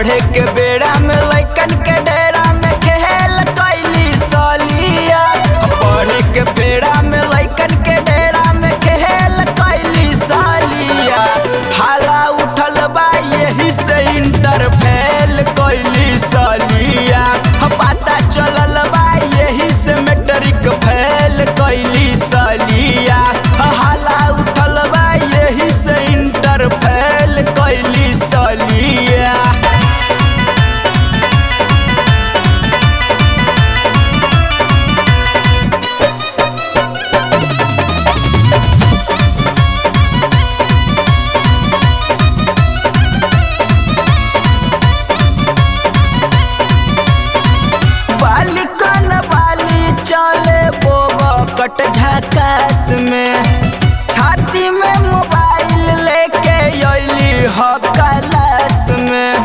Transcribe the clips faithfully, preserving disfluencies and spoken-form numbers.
पढ़े के बेड़ा में लइकन के डेरा में खेल कैली सालिया। पढ़े के बेड़ा में लइकन के डेरा में खेल कैली सालिया। हाला उठल बा यही से इंटर फेल कैली सालिया। पता चलल बा यही से मैट्रिक फेल कैली सालिया। हाला उठल बा यही से इंटर फेल कैली सालिया। बाली कन बाली चले बोबा कट झकास में। छाती में मोबाइल लेके अइली ह क्लास में।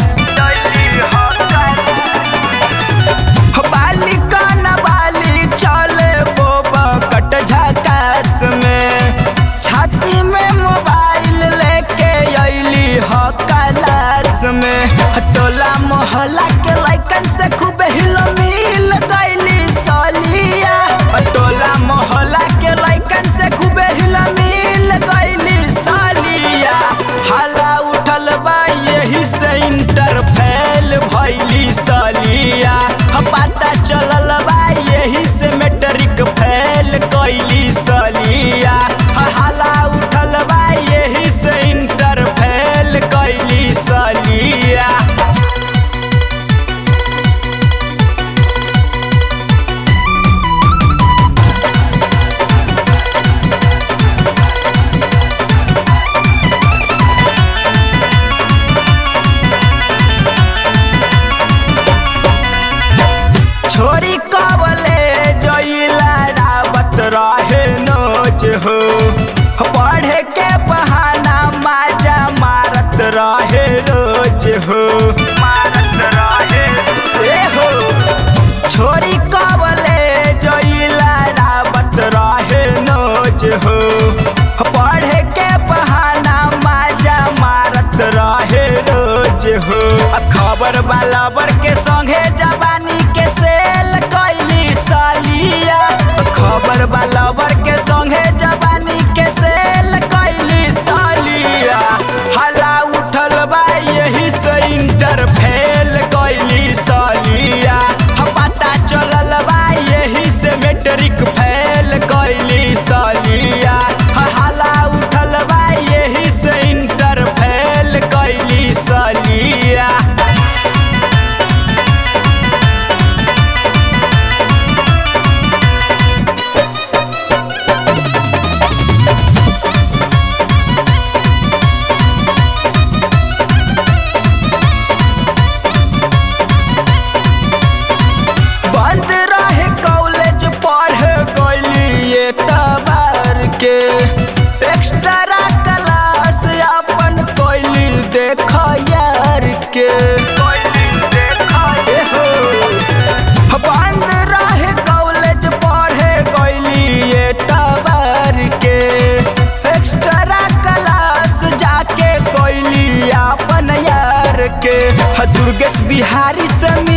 बाली कन बाली चले बोबा कट झकास में। छाती में मोबाइल लेके अइली ह क्लास में। टोला मोहल्ला के लइकन से खूब हिलो मिल गइली सालिया। टोला मोहल्ला के लइकन से खूब हिलो मिल गइली सालिया। हाला उठल बा यही से इंटर फेल भइली सालिया। पता चलल बा यही से मैट्रिक फेल कैली सालिया। हाला उठल बा यही से इंटर फेल कैली सालिया। छोरी कवले जइला रावत रहे नोच हो। पढ़े के बहाना माजा मारत रहे रोज हो। मारत रहे ए हो। छोरी कवले जइला रावत रहे नोच हो। पढ़े के बहाना माजा मारत रहे रोज हो। खबर वाला बर के संगे जवानी के सेल कैली सालिया। खबर वाला बर के संगे जवानी के सेल कैली सालिया। हाला उठल बा यही से इंटर फेल कैली सालिया। पता चलल बा यही से मैट्रिक फेल कैली सालिया। हाला उठल बा यही से इंटर फेल कैली सालिया। बंद रहे कॉलेज पढ़े गइली ये तबार के। एक्स्ट्रा क्लास अपन कोइली देख यार के। बंद रहे कॉलेज पढ़े गइली ये तबार के। एक्स्ट्रा क्लास जाके कोइली अपन यार के। दुर्गेश बिहारी से